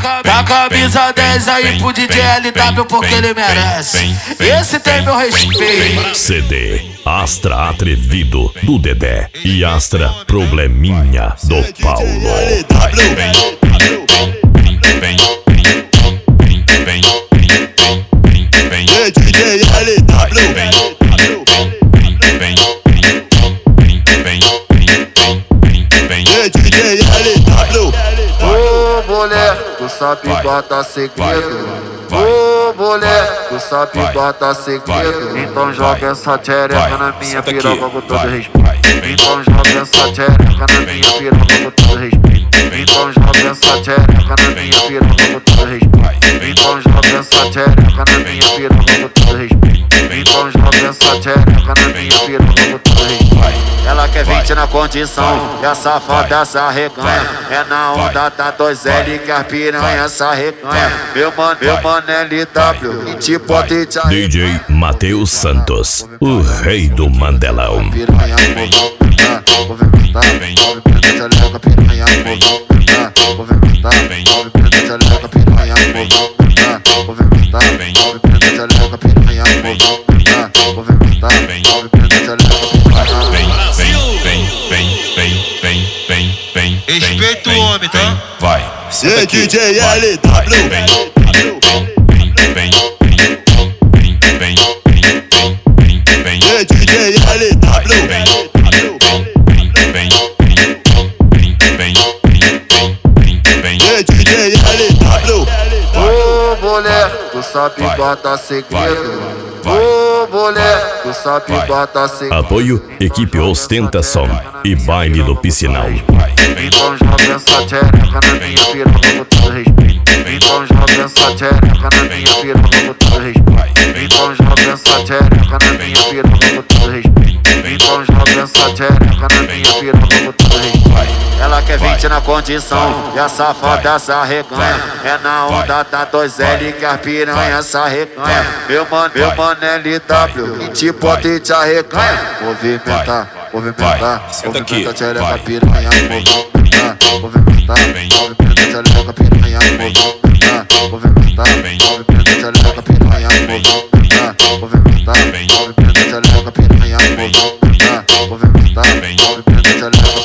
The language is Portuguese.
Dá camisa 10 aí pro DJ LW porque ele merece. Esse tem meu respeito. CD Astra Atrevido do Dedé e Astra Probleminha do Paulo. DJ LW. Ô mulher, tu sabe guardar segredo. Ô mulher, tu sabe guardar segredo. Então joga essa tchereca na minha piroca com todo respeito. Então joga essa tchereca na minha piroca com todo respeito. Então joga essa tchereca na minha piroca com todo respeito. Então joga essa tchereca na minha piroca com todo respeito. Então joga essa tchereca na minha piroca com todo respeito. Ela quer 20 na condição e a safada se arreganha. É na onda da 2L que a piranha se arreganha. Meu mano LW, e te bota e te arreganha. DJ Matheus Santos, o rei do Mandelão. Piranha movimentar, movimentar, movimentar, tchereca, piranha movimentar, movimentar, movimentar, tchereca, piranha movimentar, movimentar, movimentar, tchereca, piranha movimentar, movimentar, movimentar, tchereca, piranha. Respeita o homem, tá? Vai. DJ LW. DJ LW. DJ LW. Ô mulher, tu sabe guardar segredo. Ô mulher, tu sabe guardar segredo. Apoio Equipe Ostentação e Baile do Piscinal. Então joga essa tchereca na minha piroca com todo respeito. Então joga essa tchereca na minha piroca com todo respeito. Então joga essa tchereca na minha piroca com todo respeito. Então joga essa tchereca na minha piroca com todo respeito. Ela quer 20 na condição e a safada se arreganha. É na onda da 2L que a piranha se arreganha. Meu mano LW, e te bota e te arreganha. Movimentar, movimentar, movimentar, tchereca, piranha, movimentar, movimentar, movimentar, tchereca, piranha, movimentar, movimentar, movimentar, tchereca, piranha, movimentar, movimentar, movimentar, tchereca, piranha, movimentar, movimentar, movimentar, tchereca.